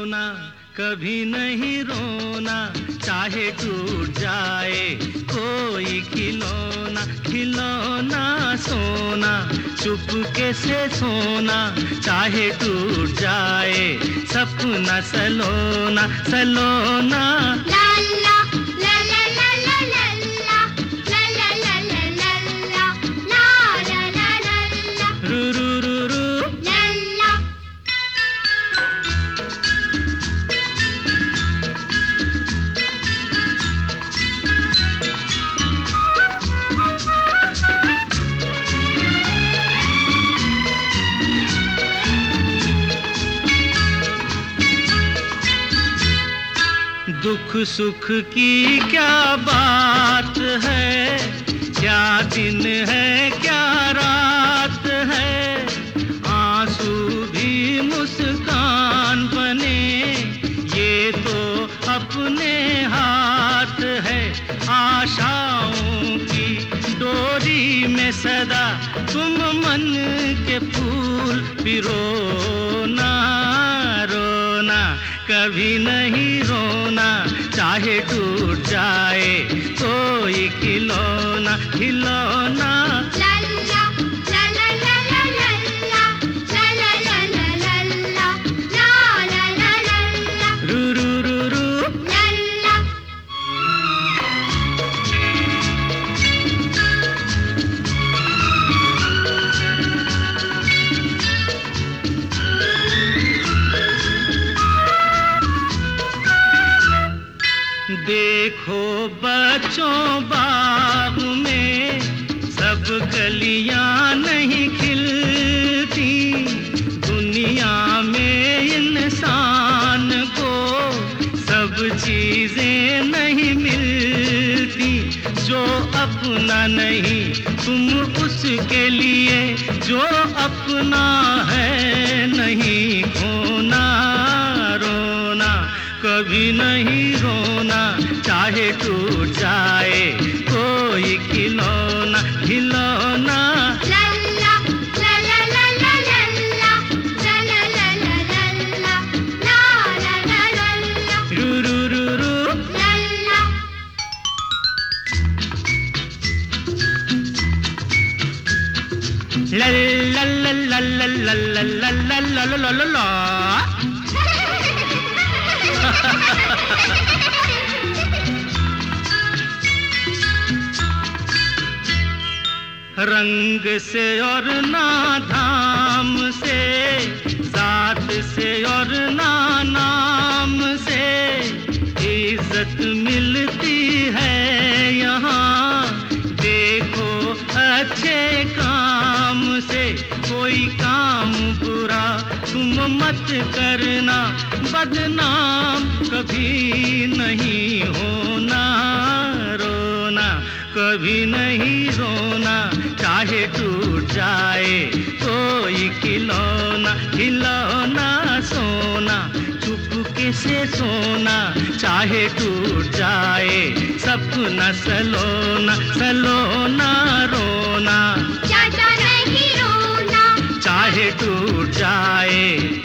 सोना, कभी नहीं रोना, चाहे टूट जाए कोई खिलौना। खिलौना सोना, चुपके से सोना, चाहे टूट जाए सपना सलोना सलोना। दुख सुख की क्या बात है, क्या दिन है क्या रात है, आंसू भी मुस्कान बने ये तो अपने हाथ है। आशाओं की डोरी में सदा तुम मन के फूल पिरोना। रोना कभी नहीं रोना, चाहे टूट जाए कोई खिलौना खिलौना। देखो बच्चों बाग में सब कलियां नहीं खिलती, दुनिया में इंसान को सब चीजें नहीं मिलती। जो अपना नहीं तुम उसके लिए, जो अपना है नहीं खोना। रोना कभी नहीं रोना, चाहे टूट जाए कोई खिलौना खिलौना। ला ला ला ला ला ला ला ला ला ला ला ला। रंग से और ना धाम से, जात से और ना नाम से, इज्जत मिलती है यहाँ। देखो अच्छे काम से, कोई काम बुरा तुम मत करना, बदनाम कभी नहीं होना। रोना कभी नहीं रोना, चाहे टूट जाए कोई खिलौना खिलौना। सोना चुपके से सोना, चाहे टूट जाए सपना सलोना सलोना। रोना चाचा नहीं रोना, चाहे टूट जाए